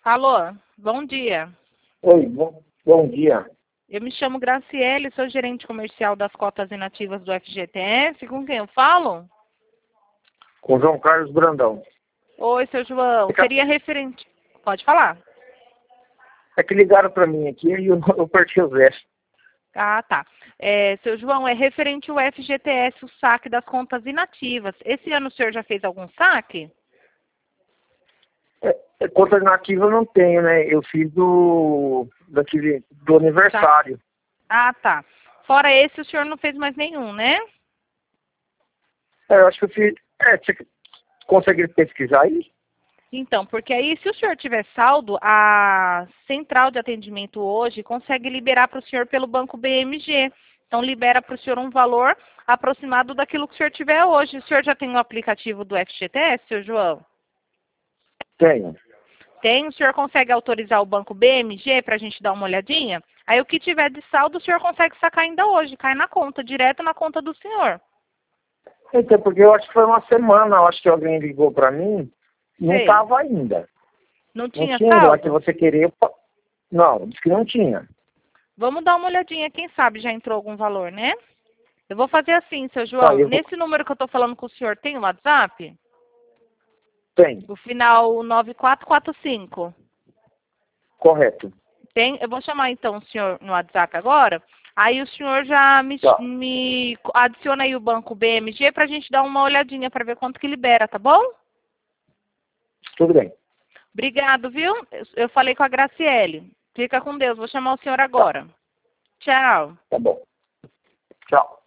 Alô, bom dia. Oi, bom dia. Eu me chamo Graciele, sou gerente comercial das cotas inativas do FGTS. Com quem eu falo? Com João Carlos Brandão. Oi, seu João. Seria referente... Pode falar. É que ligaram para mim aqui e eu perdi o resto. Ah, tá. Seu João, é referente ao FGTS, o saque das contas inativas. Esse ano o senhor já fez algum saque? Conta nativa eu não tenho, né? Eu fiz do aniversário. Ah, tá. Fora esse, o senhor não fez mais nenhum, né? Eu acho que eu fiz... você consegue pesquisar aí? Então, porque aí, se o senhor tiver saldo, a central de atendimento hoje consegue liberar para o senhor pelo Banco BMG. Então, libera para o senhor um valor aproximado daquilo que o senhor tiver hoje. O senhor já tem o aplicativo do FGTS, seu João? Tenho. Tem? O senhor consegue autorizar o Banco BMG para a gente dar uma olhadinha? Aí, o que tiver de saldo, o senhor consegue sacar ainda hoje. Cai na conta, direto na conta do senhor. Então, porque eu acho que foi uma semana, eu acho que alguém ligou para mim e não Sei. estava ainda. Não Não tinha tinha ainda, mas se saldo? você querer... Não, disse que não tinha. Vamos dar uma olhadinha, quem sabe já entrou algum valor, né? Eu vou fazer assim, seu Tá, João. eu vou... Nesse número que eu estou falando com o senhor, tem o WhatsApp? Tem, O final 9445. correto. Tem? Eu vou chamar então o senhor no WhatsApp agora. Aí o senhor já Tá, me adiciona aí o banco BMG para a gente dar uma olhadinha para ver quanto que libera, tá bom? tudo bem. Obrigado, viu? Eu falei com a Graciele. Fica com Deus. Vou chamar o senhor Tá, agora. Tchau. tá bom. Tchau.